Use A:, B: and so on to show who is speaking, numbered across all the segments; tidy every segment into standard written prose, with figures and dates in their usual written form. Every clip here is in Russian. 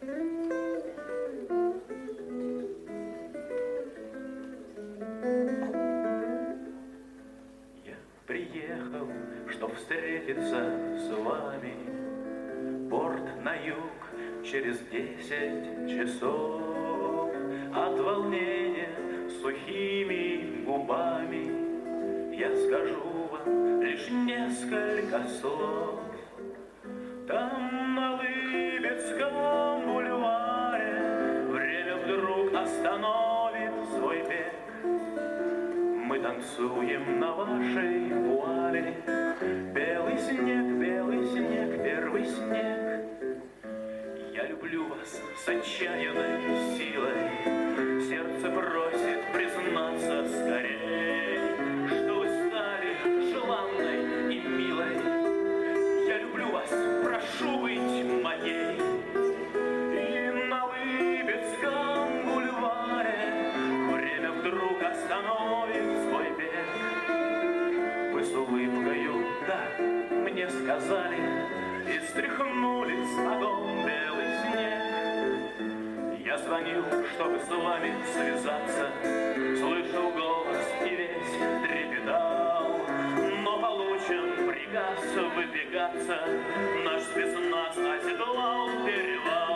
A: Я приехал, чтоб встретиться с вами. Порт на юг через 10 часов. От волнения сухими губами я скажу вам лишь несколько слов. Там на Лыбецком бульваре время вдруг остановит свой бег. Мы танцуем на вашей вуале. Белый снег, первый снег. Я люблю вас с отчаянной силой. Сердце просит признаться скорей, что вы стали желанной и милой. Я люблю вас, прошу быть моей. И на Лыбецком бульваре время вдруг остановит свой бег. Вы с улыбкою «да» мне сказали и стряхнули сапогом белый снег. Я звонил, чтобы с вами связаться, слышал голос и весь трепетал. Но получен приказ выдвигаться, наш спецназ оседлал перевал.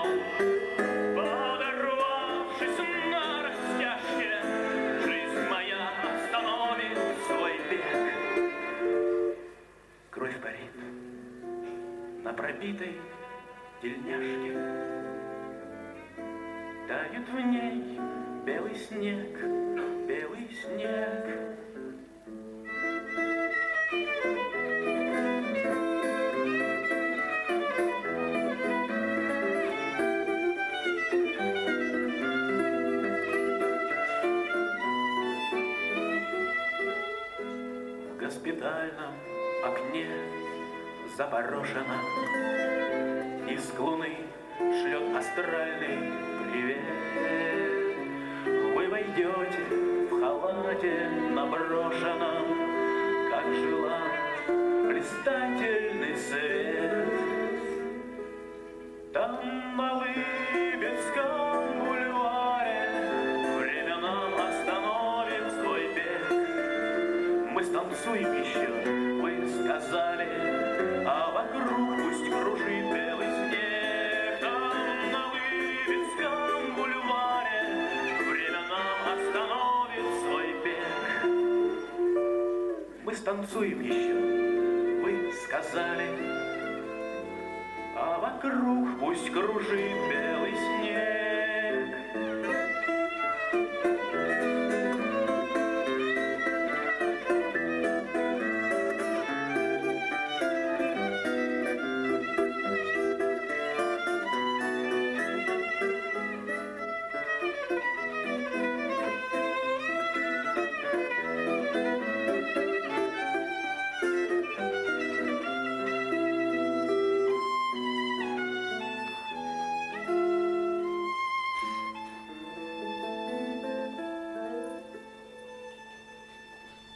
A: Подорвавшись на растяжке, жизнь моя остановит свой бег. Кровь парит на пробитой тельняшке. Тает в ней белый снег, белый снег. В госпитальном окне запорошено, из луны шлет астральный привет. Вы войдете в халате наброшенном, как желан блистательный свет. Там на Лыбецком бульваре время нам остановит свой бег. Мы станцуем еще, вы сказали, а вокруг пусть кружит белый снег. Там на Лыбецком бульваре время нам остановит свой бег. Мы станцуем еще, вы сказали, а вокруг пусть кружит белый снег.